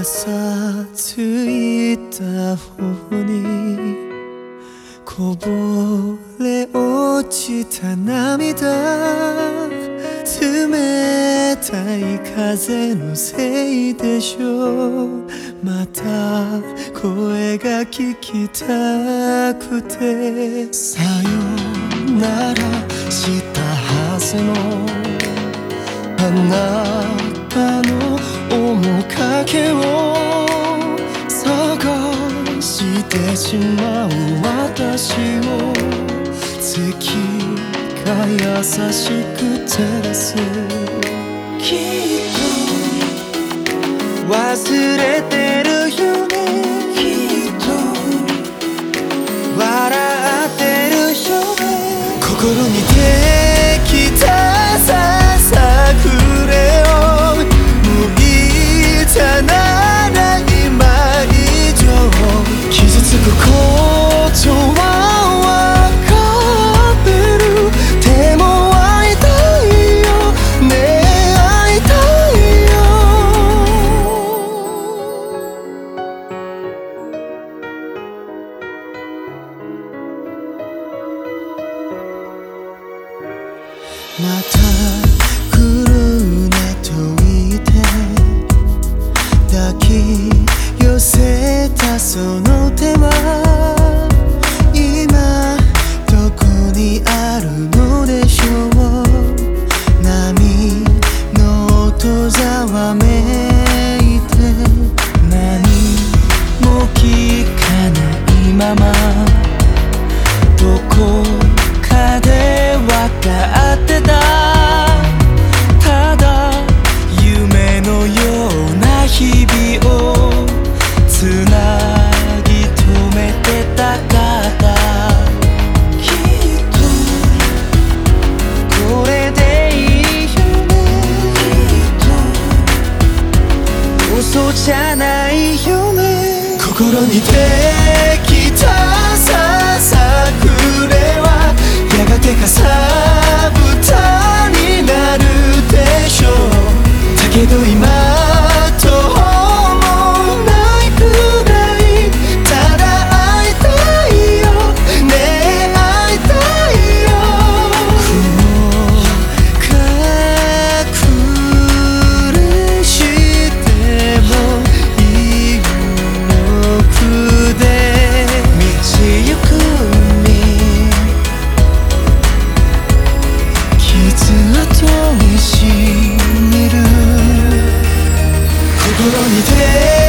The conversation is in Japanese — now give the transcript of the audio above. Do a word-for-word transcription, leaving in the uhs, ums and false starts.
さついた方にこぼれ落ちた涙、冷たい風のせいでしょう。また声が聞きたくて、さよならしたはずのあなたの面影を探してしまう私を、月が優しく照らす。きっと忘れてるよね、きっと笑ってるよね。心にできたささくれをもういたなら今以上、傷つくことは分かってる。でも会いたいよね、会いたいよ。また来るねと言って抱き寄せたその手は今どこにあるのでしょう。波の音ざわめいて何も聞かないまま、どこかで分かってた、ただ夢のような日々をつなぎ止めてたかった。きっとこれでいいよね、きっと嘘じゃないよね。心にできたささくれはやがてかさぶたになるでしょう。だけど今ともないくらい、ただ会いたいよね、会いたいよ。雲隠れしてもいいくで道行くに傷跡にしみる。心に